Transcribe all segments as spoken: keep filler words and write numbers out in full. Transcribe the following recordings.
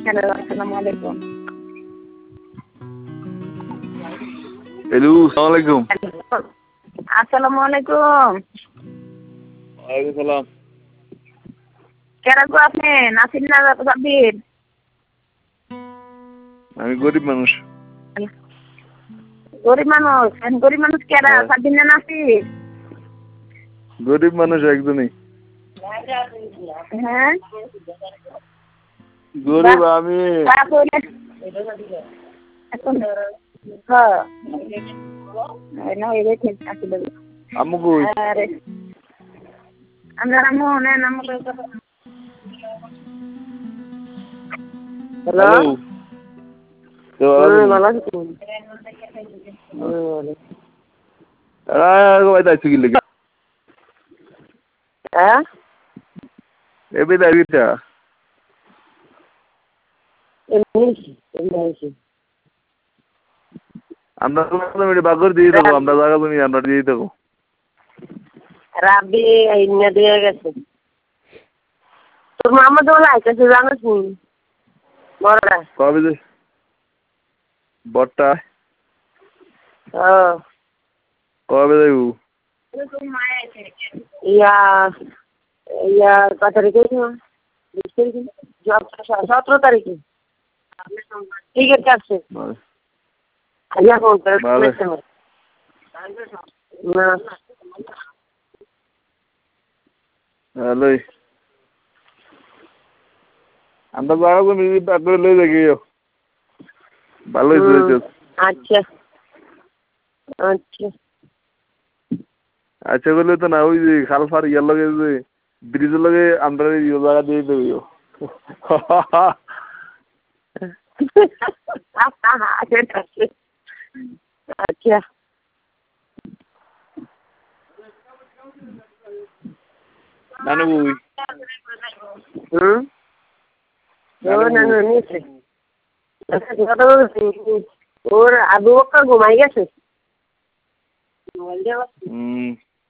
Hello, আসসালামু আলাইকুম। Hello, আসসালামু আলাইকুম। আসসালামু আলাইকুম। ওয়ালাইকুম সালাম। কেরা গো আপনি? নাসির না সাব্বির? আমি গরিব মানুষ। গরিব মানুষ? গরিব মানুষ কেরা? সাব্বির না নাসির? গরিব মানুষ একজনই। হ্যাঁ গরিব আমি। আম্মু কই? আমরা আম্মু নেন আম্মু। হ্যালো। ভালো আছি। আরে ভাই তাইছো কি লাগি? হ্যাঁ? এবি দাইতা। এমনি এমনি আমরা তো মেরে বাগর দিয়ে দেবো, আমরা জায়গা তুমি আমরা দিয়ে দেবো। রাবি আইনা দিয়ে গেছে। তোর মামা দোলা আইতাছে জানিস নি? বড়রা। কবে যে বটটা? হ্যাঁ। কবে যাইবো? ইয়া ইয়া কত তারিখে? বিশ তারিখে? সতেরো তারিখে। ঠিক আছে। আইয়া ফোন করে না। হ্যালো। আমরা জায়গা তুমি বাগর লই যাইও। ভালো হইছে। আচ্ছা আচ্ছা আচ্ছা বলে তো না, ওই যে খাল ফার ইয়ার লগে যে ব্রিজের লগে আমরা ইয়ে জায়গা দিয়ে দেবো। আচ্ছা নানু বই হুম নানু নিয়েছে ওর আবু বকর ঘুমাই গেছে। হুম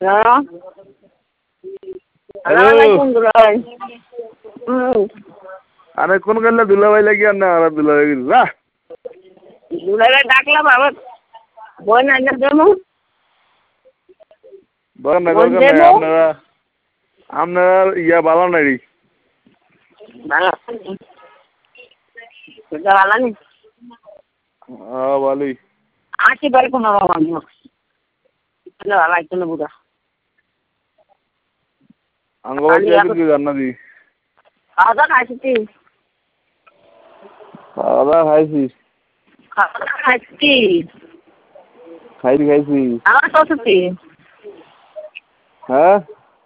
আরে কোন গেলে দুলাভাই লাগি আর না আর দুলাভাই না দুলাভাই ডাকলাম আবার বই না দেবো বলেন না আপনারা আপনারা ইয়া ভালো নাই ভালো হ্যাঁ ভালোই আসি বাড়ি কোনো ভালো একজন বুড়া আঙ্গবাড়ি কি জানা দি খাওয়া দাওয়া খাইছি খাওয়া দাওয়া খাইছি খাওয়া দাওয়া খাইছি খাইছি খাইছি আমার শ্বশুরটি হ্যাঁ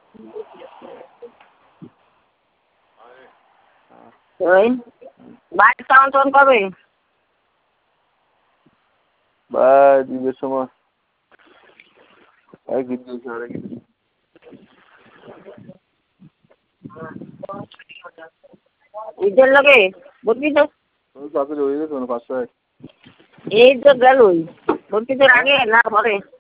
ওই বাড়ির সাউন্ড টোন কবে ভাই দিবের সময় এক দিন সাড়ে কিছু ঈদের লগে বুঝবি তো পাশে রয়ে গেছে পাঁচশো এই তো গেলই বুঝবি তোর আগে না পরে